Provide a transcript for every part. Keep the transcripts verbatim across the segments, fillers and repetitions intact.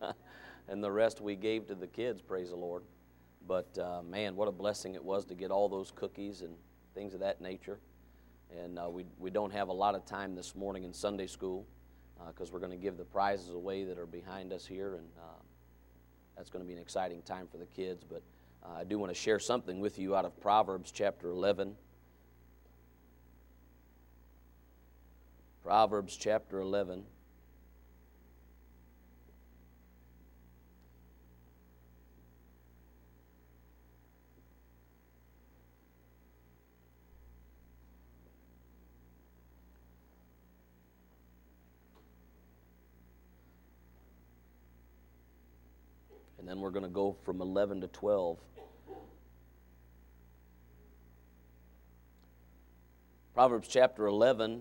and the rest we gave to the kids, praise the Lord. But, uh, man, what a blessing it was to get all those cookies and things of that nature. And uh, we, we don't have a lot of time this morning in Sunday school because uh, we're going to give the prizes away that are behind us here, and uh, that's going to be an exciting time for the kids. But uh, I do want to share something with you out of Proverbs chapter eleven. Proverbs chapter eleven. And then we're going to go from eleven to twelve. Proverbs chapter eleven.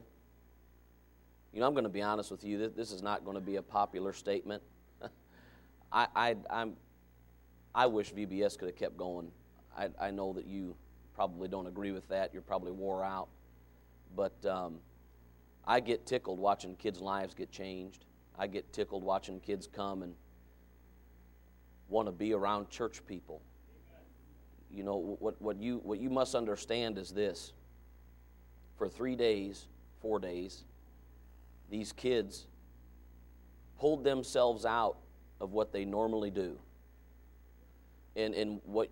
You know, I'm going to be honest with you. This is not going to be a popular statement. I, I, I'm, I wish V B S could have kept going. I, I know that you probably don't agree with that. You're probably wore out. But um, I get tickled watching kids' lives get changed. I get tickled watching kids come and want to be around church people. You know, what, what you what you must understand is this. For three days, four days, these kids pulled themselves out of what they normally do. And, and what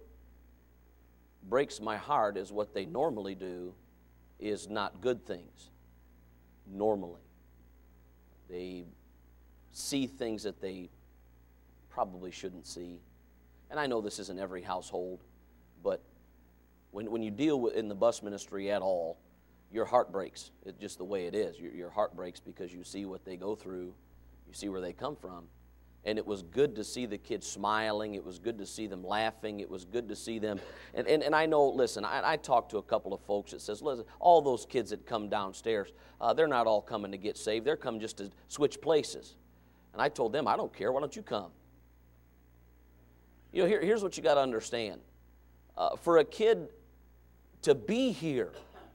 breaks my heart is what they normally do is not good things, normally. They see things that they probably shouldn't see. And I know this isn't every household, but when when you deal with in the bus ministry at all, your heart breaks. It's just the way it is. Your, your heart breaks because you see what they go through, you see where they come from. And it was good to see the kids smiling. It was good to see them laughing. It was good to see them. And and, and I know, listen, I, I talked to a couple of folks that says, listen, all those kids that come downstairs, uh, they're not all coming to get saved. They're coming just to switch places. And I told them, I don't care. Why don't you come? You know, here, here's what you got to understand. Uh, for a kid to be here,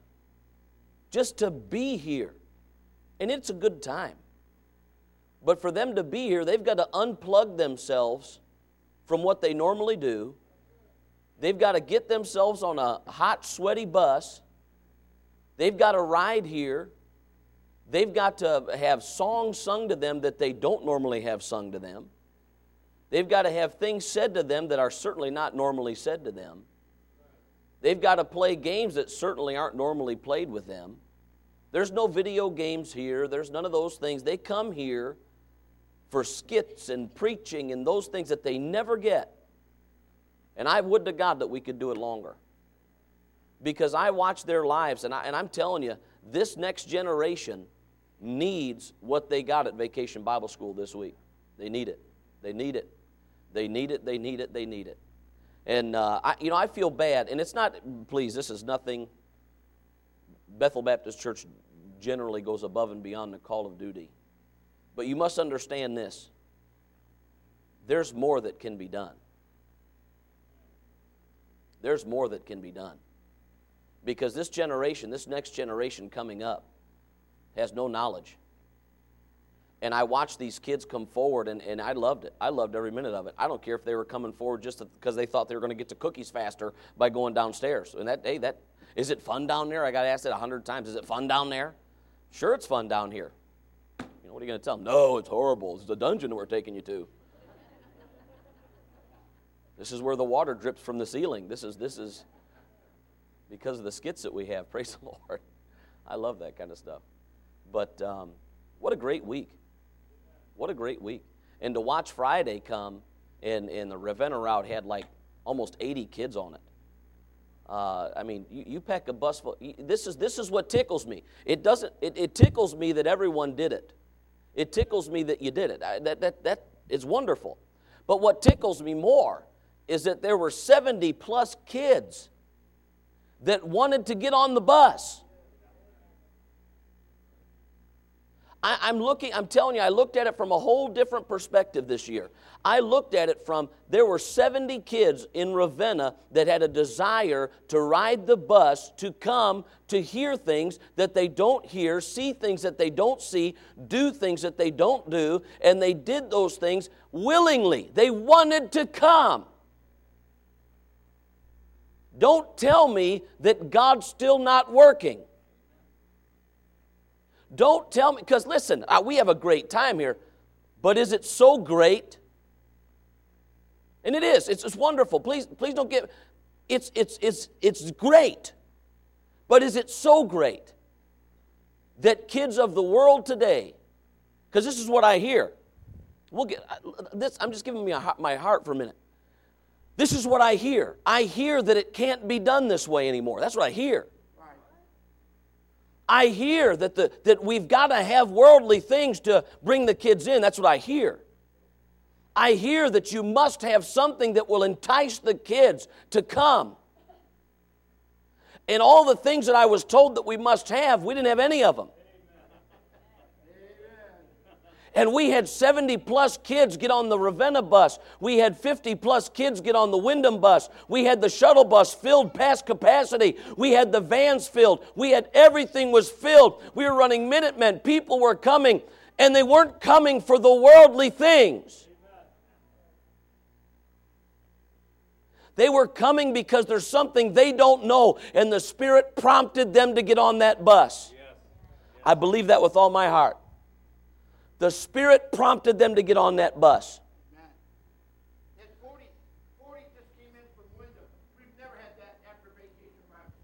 just to be here, and it's a good time, but for them to be here, they've got to unplug themselves from what they normally do. They've got to get themselves on a hot, sweaty bus. They've got to ride here. They've got to have songs sung to them that they don't normally have sung to them. They've got to have things said to them that are certainly not normally said to them. They've got to play games that certainly aren't normally played with them. There's no video games here. There's none of those things. They come here for skits and preaching and those things that they never get. And I would to God that we could do it longer. Because I watch their lives, and, I, and I'm telling you, this next generation needs what they got at Vacation Bible School this week. They need it. They need it. They need it. They need it. They need it. And, uh, I, you know, I feel bad. And it's not, please, this is nothing. Bethel Baptist Church generally goes above and beyond the call of duty. But you must understand this. There's more that can be done. There's more that can be done. Because this generation, this next generation coming up, has no knowledge. And I watched these kids come forward, and, and I loved it. I loved every minute of it. I don't care if they were coming forward just because they thought they were going to get to cookies faster by going downstairs. And that, hey, that, is it fun down there? I got asked it a hundred times. Is it fun down there? Sure, it's fun down here. You know, what are you going to tell them? No, it's horrible. It's the dungeon we're taking you to. This is where the water drips from the ceiling. This is, this is because of the skits that we have. Praise the Lord. I love that kind of stuff. But um, what a great week. What a great week. And to watch Friday come, and, and the Ravenna route had like almost eighty kids on it. Uh, I mean, you, you pack a bus full. This is this is what tickles me. It doesn't. It, it tickles me that everyone did it. It tickles me that you did it. I, that that that is wonderful. But what tickles me more is that there were seventy plus kids that wanted to get on the bus. I, I'm looking, I'm telling you, I looked at it from a whole different perspective this year. I looked at it from, there were seventy kids in Ravenna that had a desire to ride the bus to come to hear things that they don't hear, see things that they don't see, do things that they don't do, and they did those things willingly. They wanted to come. Don't tell me that God's still not working. Don't tell me, because listen, we have a great time here, but is it so great? And it is. It's, it's wonderful. Please, please don't get. It's it's it's it's great, but is it so great that kids of the world today? Because this is what I hear. We'll get this. I'm just giving me a, my heart for a minute. This is what I hear. I hear that it can't be done this way anymore. That's what I hear. I hear that, the, that we've got to have worldly things to bring the kids in. That's what I hear. I hear that you must have something that will entice the kids to come. And all the things that I was told that we must have, we didn't have any of them. And we had seventy plus kids get on the Ravenna bus. We had fifty plus kids get on the Wyndham bus. We had the shuttle bus filled past capacity. We had the vans filled. We had everything was filled. We were running Minutemen. People were coming, and they weren't coming for the worldly things. They were coming because there's something they don't know, and the Spirit prompted them to get on that bus. I believe that with all my heart. The Spirit prompted them to get on that bus. forty, forty just came in from Wyndham. We've never had that after vacation.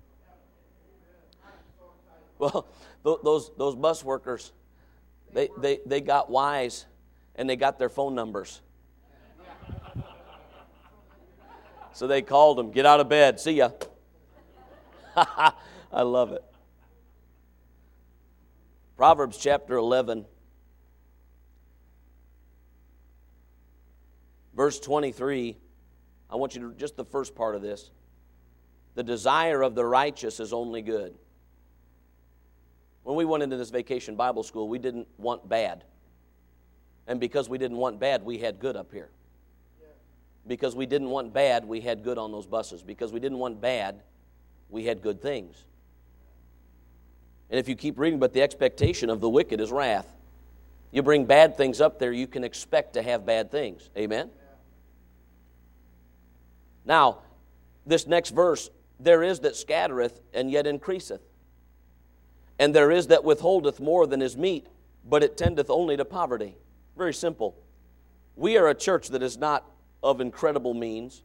Well, those those bus workers, they, they, they got wise, and they got their phone numbers. So they called them, get out of bed, see ya. I love it. Proverbs chapter eleven. Verse twenty-three, I want you to, just the first part of this. The desire of the righteous is only good. When we went into this vacation Bible school, we didn't want bad. And because we didn't want bad, we had good up here. Because we didn't want bad, we had good on those buses. Because we didn't want bad, we had good things. And if you keep reading, but the expectation of the wicked is wrath. You bring bad things up there, you can expect to have bad things. Amen? Now, this next verse, there is that scattereth and yet increaseth. And there is that withholdeth more than is meet, but it tendeth only to poverty. Very simple. We are a church that is not of incredible means.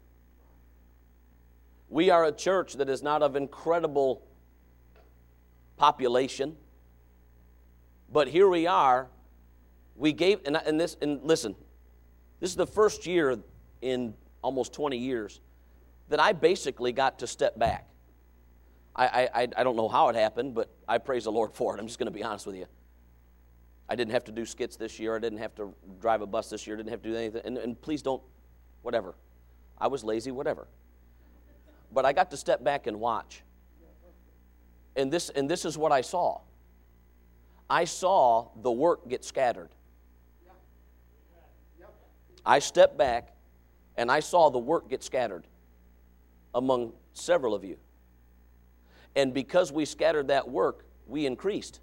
We are a church that is not of incredible population. But here we are. We gave, and, and this, and listen, this is the first year in almost twenty years that I basically got to step back. I, I, I don't know how it happened, but I praise the Lord for it. I'm just going to be honest with you. I didn't have to do skits this year. I didn't have to drive a bus this year. I didn't have to do anything. And, and please don't, whatever. I was lazy, whatever. But I got to step back and watch. And this, and this is what I saw. I saw the work get scattered. I stepped back and I saw the work get scattered among several of you. And because we scattered that work, we increased.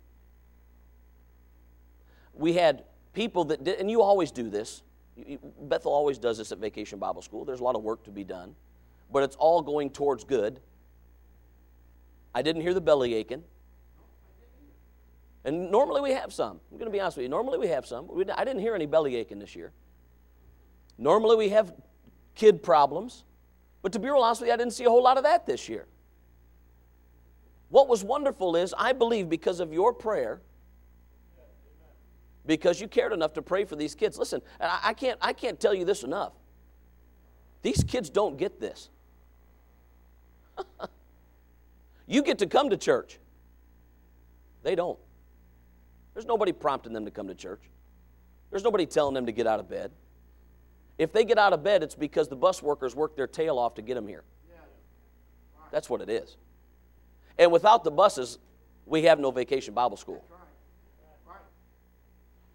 We had people that did, and you always do this. Bethel always does this at Vacation Bible School. There's a lot of work to be done, but it's all going towards good. I didn't hear the belly aching. And normally we have some. I'm going to be honest with you. Normally we have some. But I didn't hear any belly aching this year. Normally we have kid problems. But to be real honest with you, I didn't see a whole lot of that this year. What was wonderful is, I believe because of your prayer, because you cared enough to pray for these kids. Listen, I, I can't, I can't tell you this enough. These kids don't get this. You get to come to church. They don't. There's nobody prompting them to come to church. There's nobody telling them to get out of bed. If they get out of bed, it's because the bus workers worked their tail off to get them here. That's what it is. And without the buses, we have no Vacation Bible School.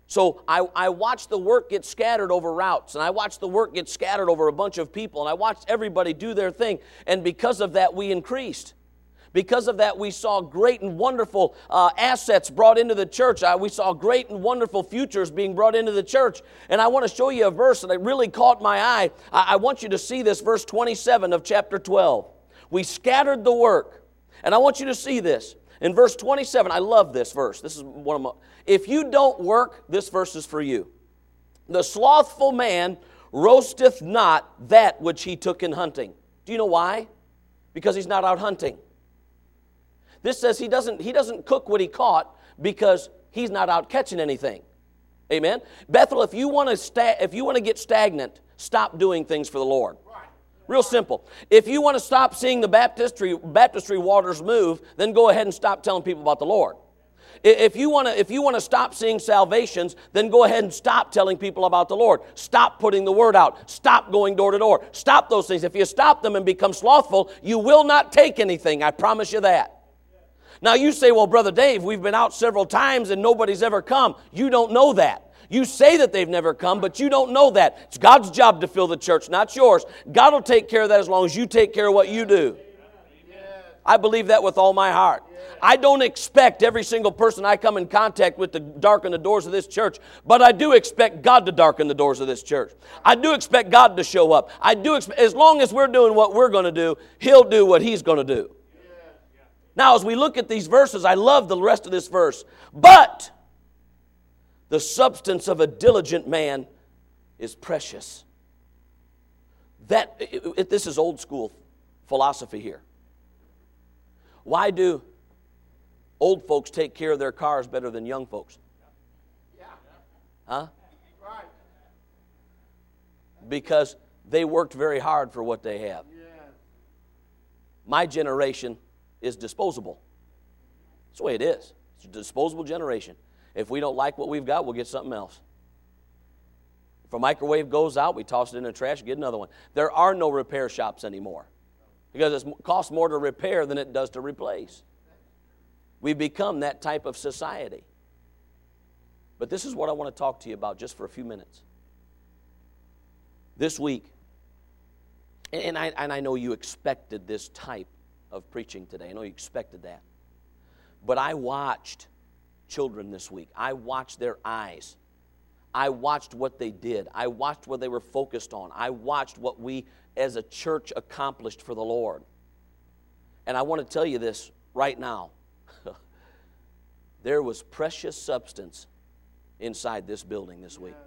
So I, I watched the work get scattered over routes, and I watched the work get scattered over a bunch of people, and I watched everybody do their thing, and because of that, we increased. Because of that, we saw great and wonderful uh, assets brought into the church. Uh, we saw great and wonderful futures being brought into the church. And I want to show you a verse that really caught my eye. I, I want you to see this, verse twenty-seven of chapter twelve. We scattered the work. And I want you to see this. In verse twenty-seven, I love this verse. This is one of my... If you don't work, this verse is for you. The slothful man roasteth not that which he took in hunting. Do you know why? Because he's not out hunting. This says he doesn't, he doesn't cook what he caught because he's not out catching anything. Amen? Bethel, if you want to sta- if you want to get stagnant, stop doing things for the Lord. Real simple. If you want to stop seeing the baptistry, baptistry waters move, then go ahead and stop telling people about the Lord. If you want to, if you want to stop seeing salvations, then go ahead and stop telling people about the Lord. Stop putting the word out. Stop going door to door. Stop those things. If you stop them and become slothful, you will not take anything. I promise you that. Now you say, well, Brother Dave, we've been out several times and nobody's ever come. You don't know that. You say that they've never come, but you don't know that. It's God's job to fill the church, not yours. God will take care of that as long as you take care of what you do. I believe that with all my heart. I don't expect every single person I come in contact with to darken the doors of this church, but I do expect God to darken the doors of this church. I do expect God to show up. I do expect, as long as we're doing what we're going to do, He'll do what He's going to do. Now, as we look at these verses, I love the rest of this verse. But the substance of a diligent man is precious. That it, it, this is old school philosophy here. Why do old folks take care of their cars better than young folks? Huh? Because they worked very hard for what they have. My generation is disposable. That's the way it is. It's a disposable generation. If we don't like what we've got, we'll get something else. If a microwave goes out, we toss it in the trash, get another one. There are no repair shops anymore because it costs more to repair than it does to replace. We've become that type of society. But this is what I want to talk to you about just for a few minutes. This week, and I, and I know you expected this type of preaching today. I know you expected that. But I watched children this week. I watched their eyes. I watched what they did. I watched what they were focused on. I watched what we as a church accomplished for the Lord. And I want to tell you this right now. There was precious substance inside this building this week.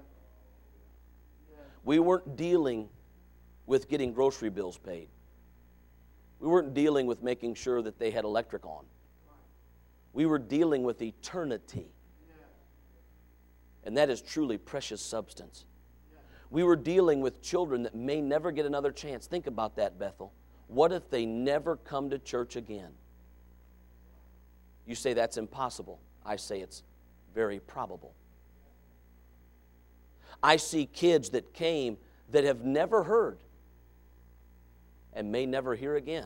We weren't dealing with getting grocery bills paid. We weren't dealing with making sure that they had electric on. We were dealing with eternity. And that is truly precious substance. We were dealing with children that may never get another chance. Think about that, Bethel. What if they never come to church again? You say that's impossible. I say it's very probable. I see kids that came that have never heard and may never hear again.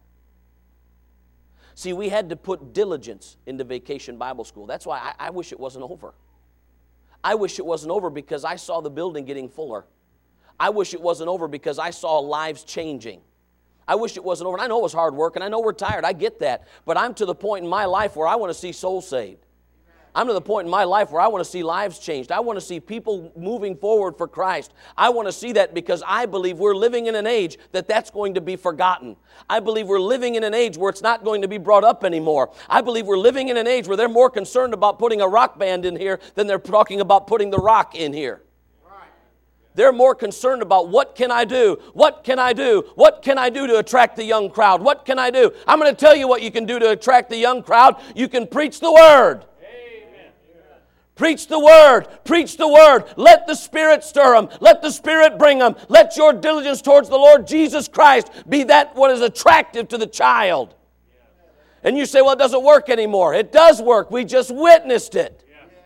See, we had to put diligence into Vacation Bible School. That's why I, I wish it wasn't over. I wish it wasn't over because I saw the building getting fuller. I wish it wasn't over because I saw lives changing. I wish it wasn't over. And I know it was hard work, and I know we're tired. I get that. But I'm to the point in my life where I want to see souls saved. I'm to the point in my life where I want to see lives changed. I want to see people moving forward for Christ. I want to see that because I believe we're living in an age that that's going to be forgotten. I believe we're living in an age where it's not going to be brought up anymore. I believe we're living in an age where they're more concerned about putting a rock band in here than they're talking about putting the rock in here. They're more concerned about what can I do? What can I do? What can I do to attract the young crowd? What can I do? I'm going to tell you what you can do to attract the young crowd. You can preach the Word. Preach the Word. Preach the Word. Let the Spirit stir them. Let the Spirit bring them. Let your diligence towards the Lord Jesus Christ be that what is attractive to the child. And you say, well, it doesn't work anymore. It does work. We just witnessed it.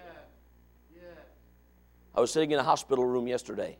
I was sitting in a hospital room yesterday.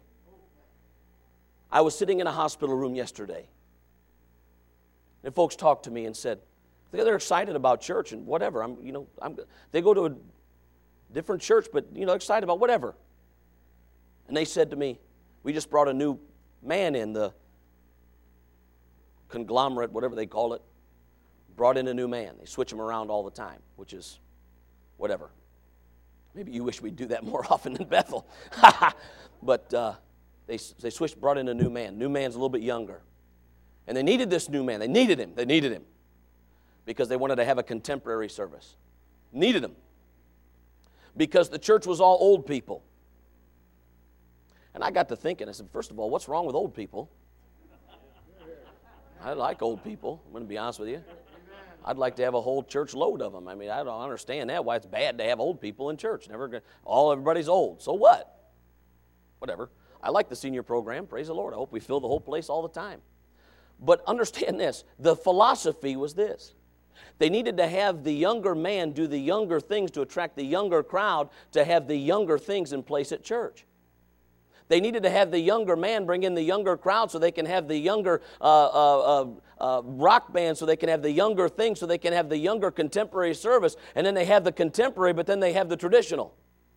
I was sitting in a hospital room yesterday. And folks talked to me and said, they're excited about church and whatever. I'm, you know, I'm, they go to a different church, but, you know, excited about whatever. And they said to me, we just brought a new man in, the conglomerate, whatever they call it, brought in a new man. They switch him around all the time, which is whatever. Maybe you wish we'd do that more often in Bethel. But uh, they, they switched, brought in a new man. New man's a little bit younger. And they needed this new man. They needed him. They needed him. Because they wanted to have a contemporary service. Needed him. Because the church was all old people. And I got to thinking, I said, first of all, what's wrong with old people? I like old people. I'm going to be honest with you. I'd like to have a whole church load of them. I mean, I don't understand that, why it's bad to have old people in church. Never gonna, all everybody's old. So what? Whatever. I like the senior program. Praise the Lord. I hope we fill the whole place all the time. But understand this. The philosophy was this. They needed to have the younger man do the younger things to attract the younger crowd to have the younger things in place at church. They needed to have the younger man bring in the younger crowd so they can have the younger uh, uh, uh, uh, rock band, so they can have the younger thing, so they can have the younger contemporary service. And then they have the contemporary, but then they have the traditional.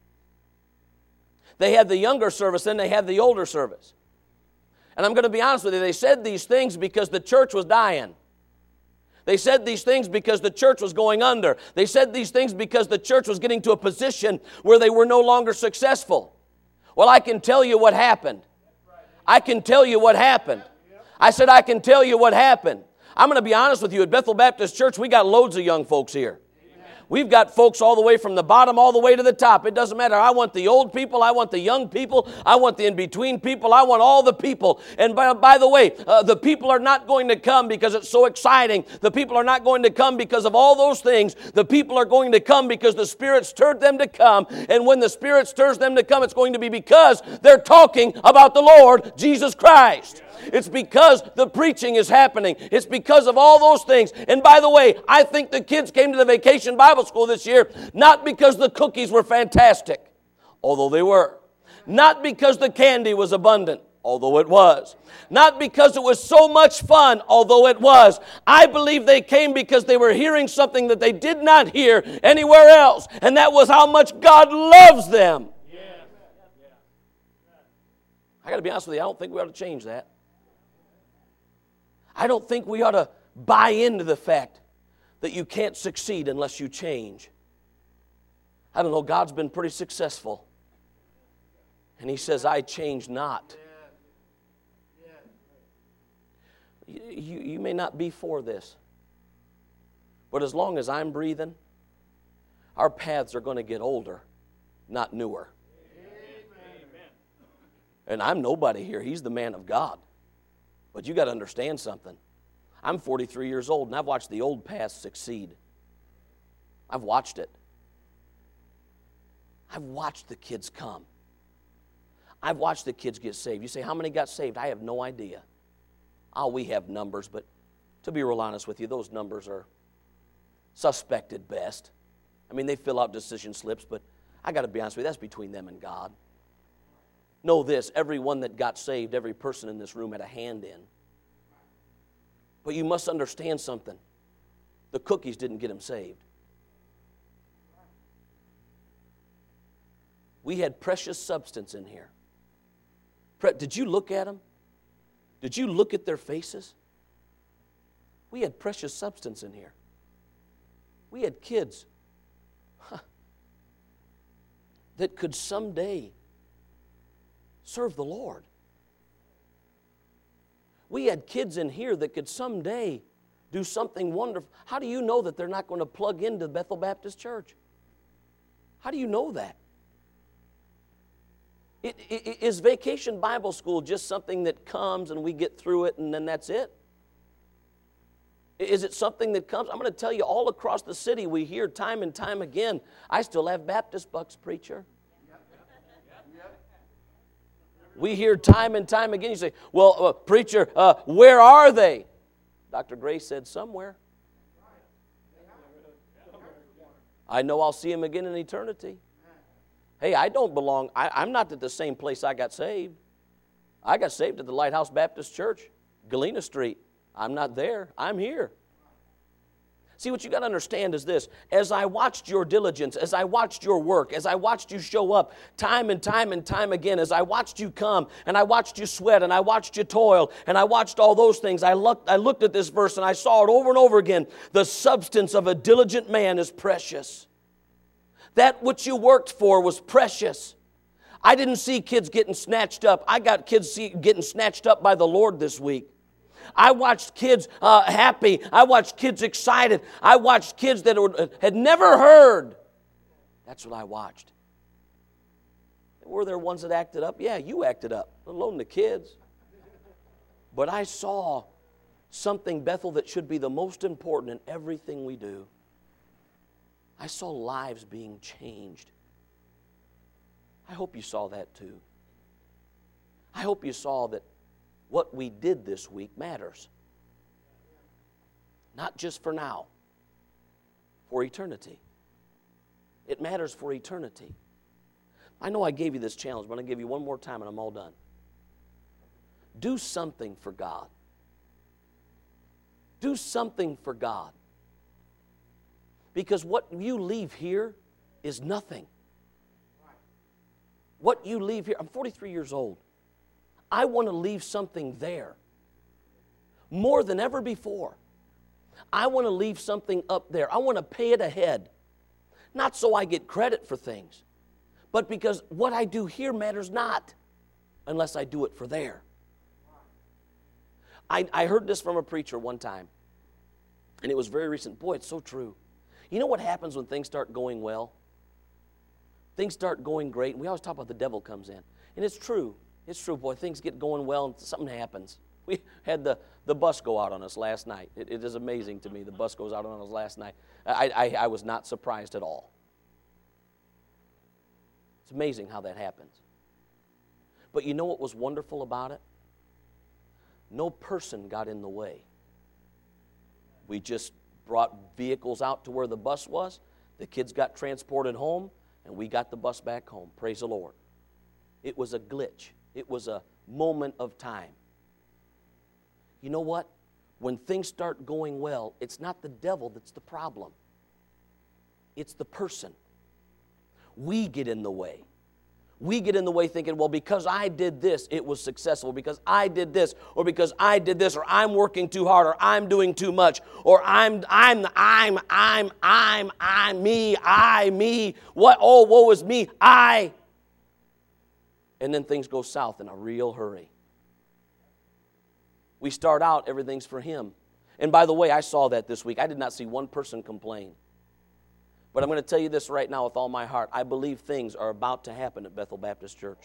They have the younger service, then they have the older service. And I'm going to be honest with you, they said these things because the church was dying. They said these things because the church was going under. They said these things because the church was getting to a position where they were no longer successful. Well, I can tell you what happened. I can tell you what happened. I said, I can tell you what happened. I'm going to be honest with you. At Bethel Baptist Church, we got loads of young folks here. We've got folks all the way from the bottom all the way to the top. It doesn't matter. I want the old people. I want the young people. I want the in-between people. I want all the people. And by, by the way, uh, the people are not going to come because it's so exciting. The people are not going to come because of all those things. The people are going to come because the Spirit stirred them to come. And when the Spirit stirs them to come, it's going to be because they're talking about the Lord Jesus Christ. It's because the preaching is happening. It's because of all those things. And by the way, I think the kids came to the Vacation Bible School this year not because the cookies were fantastic, although they were. Not because the candy was abundant, although it was. Not because it was so much fun, although it was. I believe they came because they were hearing something that they did not hear anywhere else, and that was how much God loves them. Yeah. I got to be honest with you, I don't think we ought to change that. I don't think we ought to buy into the fact that you can't succeed unless you change. I don't know, God's been pretty successful. And He says, I change not. You, you, you may not be for this, but as long as I'm breathing, our paths are going to get older, not newer. Amen. And I'm nobody here. He's the man of God. But you got to understand something. I'm forty-three years old, and I've watched the old paths succeed. I've watched it. I've watched the kids come. I've watched the kids get saved. You say, how many got saved? I have no idea. Oh, we have numbers, but to be real honest with you, those numbers are suspect at best. I mean, they fill out decision slips, but I got to be honest with you, that's between them and God. Know this, everyone that got saved, every person in this room had a hand in. But you must understand something. The cookies didn't get them saved. We had precious substance in here. Did you look at them? Did you look at their faces? We had precious substance in here. We had kids huh, that could someday serve the Lord. We had kids in here that could someday do something wonderful. How do you know that they're not going to plug into Bethel Baptist Church? How do you know that? It, it, is Vacation Bible School just something that comes and we get through it and then that's it? Is it something that comes? I'm going to tell you, all across the city we hear time and time again, I still have Baptist bucks, preacher. We hear time and time again, you say, well, uh, preacher, uh, where are they? Doctor Gray said, somewhere. I know I'll see him again in eternity. Hey, I don't belong, I, I'm not at the same place I got saved. I got saved at the Lighthouse Baptist Church, Galena Street. I'm not there. I'm here. See, what you got to understand is this. As I watched your diligence, as I watched your work, as I watched you show up time and time and time again, as I watched you come, and I watched you sweat, and I watched you toil, and I watched all those things, I looked, I looked at this verse, and I saw it over and over again. The substance of a diligent man is precious. That which you worked for was precious. I didn't see kids getting snatched up. I got kids see, getting snatched up by the Lord this week. I watched kids uh, happy. I watched kids excited. I watched kids that were, had never heard. That's what I watched. Were there ones that acted up? Yeah, you acted up, let alone the kids. But I saw something, Bethel, that should be the most important in everything we do. I saw lives being changed. I hope you saw that too. I hope you saw that what we did this week matters. Not just for now, for eternity. It matters for eternity. I know I gave you this challenge, but I'm going to give you one more time and I'm all done. Do something for God. Do something for God. Because what you leave here is nothing. What you leave here, I'm forty-three years old. I want to leave something there. More than ever before. I want to leave something up there. I want to pay it ahead. Not so I get credit for things, but because what I do here matters not unless I do it for there. I, I heard this from a preacher one time, and it was very recent. Boy, it's so true. You know what happens when things start going well? Things start going great, and we always talk about the devil comes in. And it's true. It's true, boy. Things get going well, and something happens. We had the, the bus go out on us last night. It, it is amazing to me. The bus goes out on us last night. I, I, I was not surprised at all. It's amazing how that happens. But you know what was wonderful about it? No person got in the way. We just brought vehicles out to where the bus was. The kids got transported home, and we got the bus back home. Praise the Lord. It was a glitch. It was a moment of time. You know what? When things start going well, it's not the devil that's the problem. It's the person. We get in the way. We get in the way thinking, well, because I did this, it was successful. Because I did this, or because I did this, or I'm working too hard, or I'm doing too much, or I'm, I'm, I'm, I'm, I'm, I'm, me, I, me. What? Oh, woe is me, I. And then things go south in a real hurry. We start out, everything's for Him. And by the way, I saw that this week. I did not see one person complain. But I'm going to tell you this right now with all my heart. I believe things are about to happen at Bethel Baptist Church.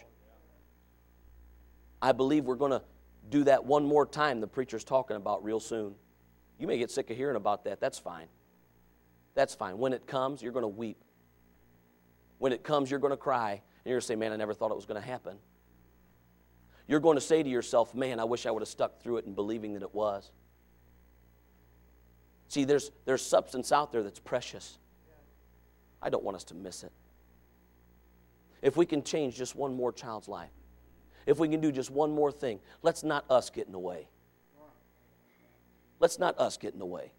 I believe we're going to do that one more time the preacher's talking about real soon. You may get sick of hearing about that. That's fine. That's fine. When it comes, you're going to weep. When it comes, you're going to cry. And you're going to say, man, I never thought it was going to happen. You're going to say to yourself, man, I wish I would have stuck through it in believing that it was. See, there's, there's substance out there that's precious. I don't want us to miss it. If we can change just one more child's life, if we can do just one more thing, let's not us get in the way. Let's not us get in the way.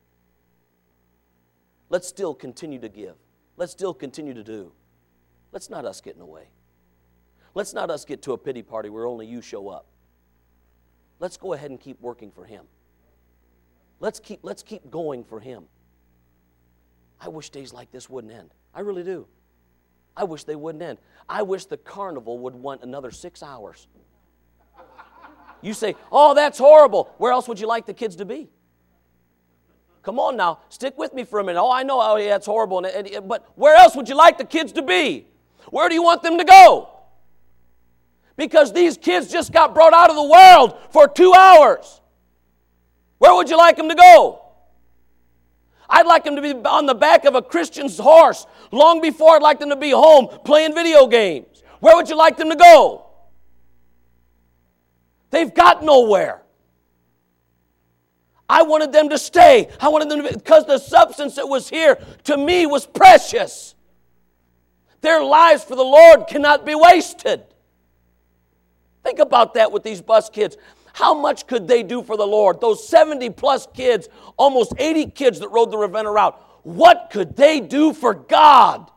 Let's still continue to give. Let's still continue to do. Let's not us get in the way. Let's not us get to a pity party where only you show up. Let's go ahead and keep working for Him. Let's keep, let's keep going for Him. I wish days like this wouldn't end. I really do. I wish they wouldn't end. I wish the carnival would want another six hours. You say, oh, that's horrible. Where else would you like the kids to be? Come on now, stick with me for a minute. Oh, I know, oh, yeah, it's horrible. And, and, but where else would you like the kids to be? Where do you want them to go? Because these kids just got brought out of the world for two hours. Where would you like them to go? I'd like them to be on the back of a Christian's horse long before I'd like them to be home playing video games. Where would you like them to go? They've got nowhere. I wanted them to stay. I wanted them to be, because the substance that was here to me was precious. Their lives for the Lord cannot be wasted. Think about that with these bus kids. How much could they do for the Lord? Those seventy plus kids, almost eighty kids that rode the Ravenna route, what could they do for God?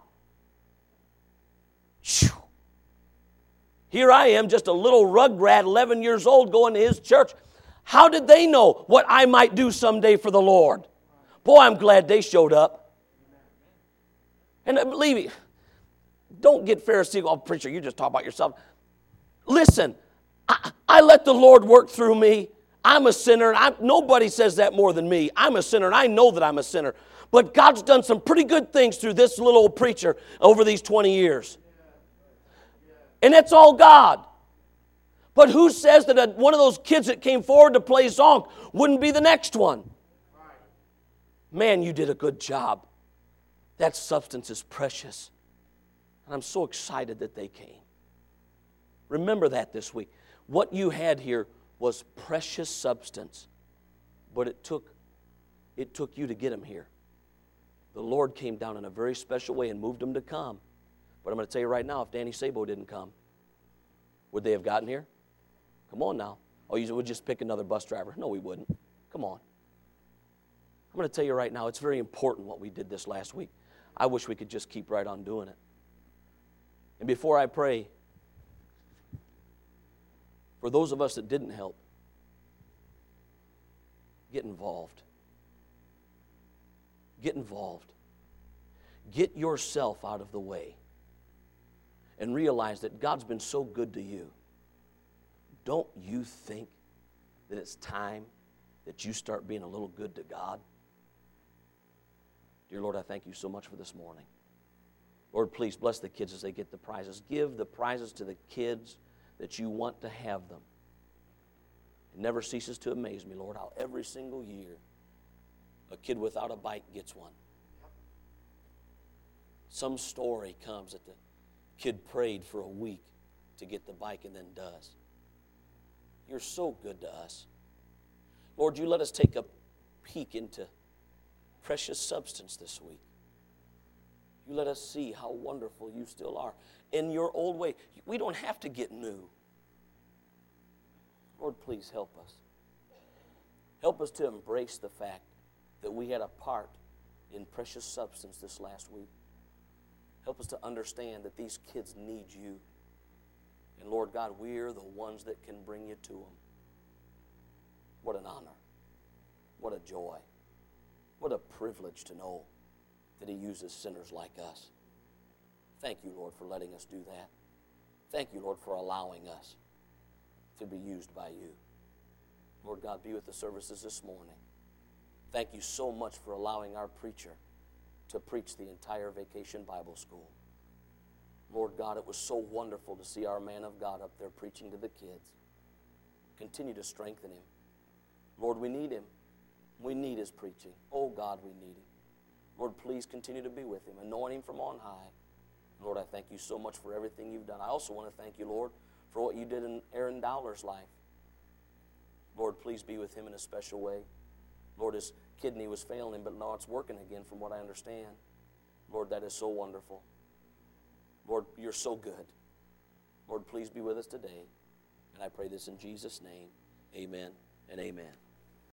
Whew. Here I am, just a little rugrat, eleven years old, going to his church. How did they know what I might do someday for the Lord? Boy, I'm glad they showed up. And believe me, don't get Pharisaical. Oh, preacher, you just talk about yourself. Listen, I, I let the Lord work through me. I'm a sinner. I'm, nobody says that more than me. I'm a sinner, and I know that I'm a sinner. But God's done some pretty good things through this little old preacher over these twenty years. And it's all God. But who says that a, one of those kids that came forward to play song wouldn't be the next one? Man, you did a good job. That substance is precious. And I'm so excited that they came. Remember that this week. What you had here was precious substance. But it took, it took you to get them here. The Lord came down in a very special way and moved them to come. But I'm going to tell you right now, if Danny Sabo didn't come, would they have gotten here? Come on now. Oh, you would just pick another bus driver. No, we wouldn't. Come on. I'm going to tell you right now, it's very important what we did this last week. I wish we could just keep right on doing it. And before I pray, for those of us that didn't help, get involved. Get involved. Get yourself out of the way. And realize that God's been so good to you. Don't you think that it's time that you start being a little good to God? Dear Lord, I thank you so much for this morning. Lord, please bless the kids as they get the prizes. Give the prizes to the kids that you want to have them. It never ceases to amaze me, Lord, how every single year a kid without a bike gets one. Some story comes that the kid prayed for a week to get the bike and then does. You're so good to us. Lord, you let us take a peek into precious substance this week. You let us see how wonderful you still are. In your old way, we don't have to get new. Lord, please help us. Help us to embrace the fact that we had a part in precious substance this last week. Help us to understand that these kids need you. And Lord God, we're the ones that can bring you to them. What an honor. What a joy. What a privilege to know that he uses sinners like us. Thank you, Lord, for letting us do that. Thank you, Lord, for allowing us to be used by you. Lord God, be with the services this morning. Thank you so much for allowing our preacher to preach the entire Vacation Bible School. Lord God, it was so wonderful to see our man of God up there preaching to the kids. Continue to strengthen him. Lord, we need him. We need his preaching. Oh God, we need him. Lord, please continue to be with him. Anoint him from on high. Lord, I thank you so much for everything you've done. I also want to thank you, Lord, for what you did in Aaron Dowler's life. Lord, please be with him in a special way. Lord, his kidney was failing him, but now it's working again from what I understand. Lord, that is so wonderful. Lord, you're so good. Lord, please be with us today. And I pray this in Jesus' name. Amen and amen.